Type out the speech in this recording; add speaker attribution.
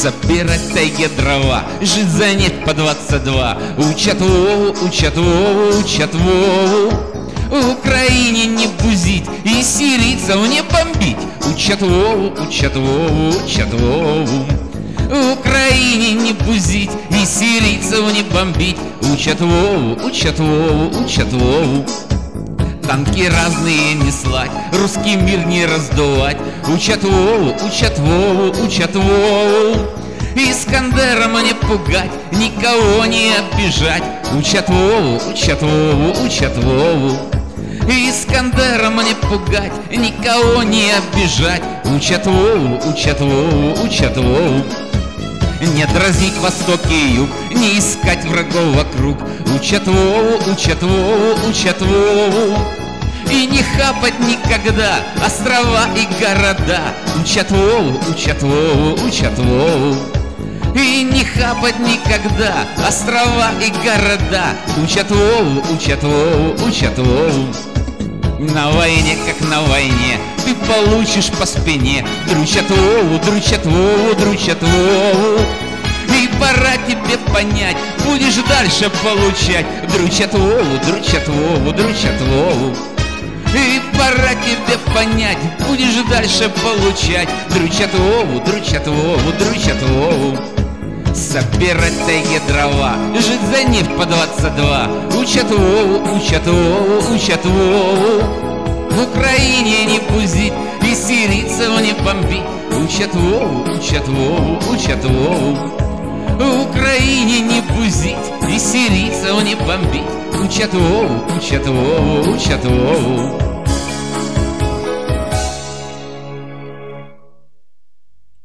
Speaker 1: собирать в тайге дрова, жить за нефть по 22. Учат Вову, учат Вову, учат Вову. В Украине не бузить и сирийцев не бомбить. Учат Вову, учат Вову, учат Вову. В Украине не бузить и сирийцев не бомбить. Учат Вову, учат Вову, учат Вову. Танки разные не слать, русский мир не раздувать. Учат Вову, учат Вову, учат Вову. Искандером не пугать, никого не обижать. Учат Вову, учат Вову, учат Вову. Искандером не пугать, никого не обижать. Учат Вову, учат Вову, учат Вову. Не дразнить восток и юг, не искать врагов вокруг. Учат Вову, учат Вову, учат Вову. И не хапать никогда острова и города. Учат Вову, учат Вову, учат Вову. И не хапать никогда острова и города. Учат Вову, учат Вову, учат Вову. На войне, как на войне, ты получишь по спине. Дручат Вову, дручат Вову, дручат Вову. И пора тебе понять, будешь дальше получать. Дручат Вову, дручат Вову, дручат Вову. И пора тебе понять, будешь дальше получать. Дручат Вову, дручат Вову, дручат Вову. Собирать в тайге дрова, жить за нефть по 22. Учат Вову, учат Вову, учат Вову. В Украине не бузить и сирийцев не бомбить. Учат Вову, учат Вову, учат Вову. В Украине не бузить и сирийцев не бомбить. Учат Вову, учат Вову, учат Вову.